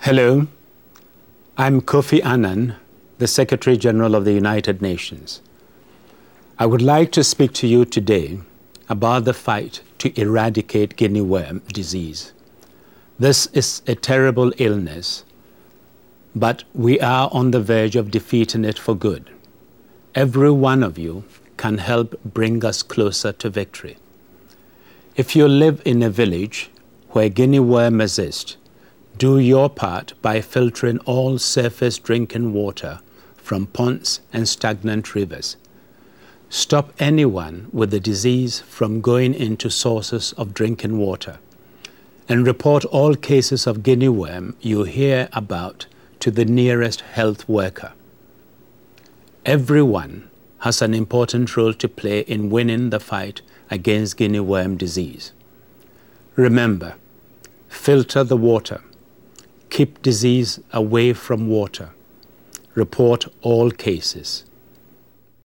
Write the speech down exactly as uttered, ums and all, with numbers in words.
Hello, I'm Kofi Annan, the Secretary General of the United Nations. I would like to speak to you today about the fight to eradicate guinea worm disease. This is a terrible illness, but we are on the verge of defeating it for good. Every one of you can help bring us closer to victory. If you live in a village where guinea worm exists, do your part by filtering all surface drinking water from ponds and stagnant rivers. Stop anyone with the disease from going into sources of drinking water, and report all cases of guinea worm you hear about to the nearest health worker. Everyone has an important role to play in winning the fight against guinea worm disease. Remember, filter the water. Keep disease away from water. Report all cases.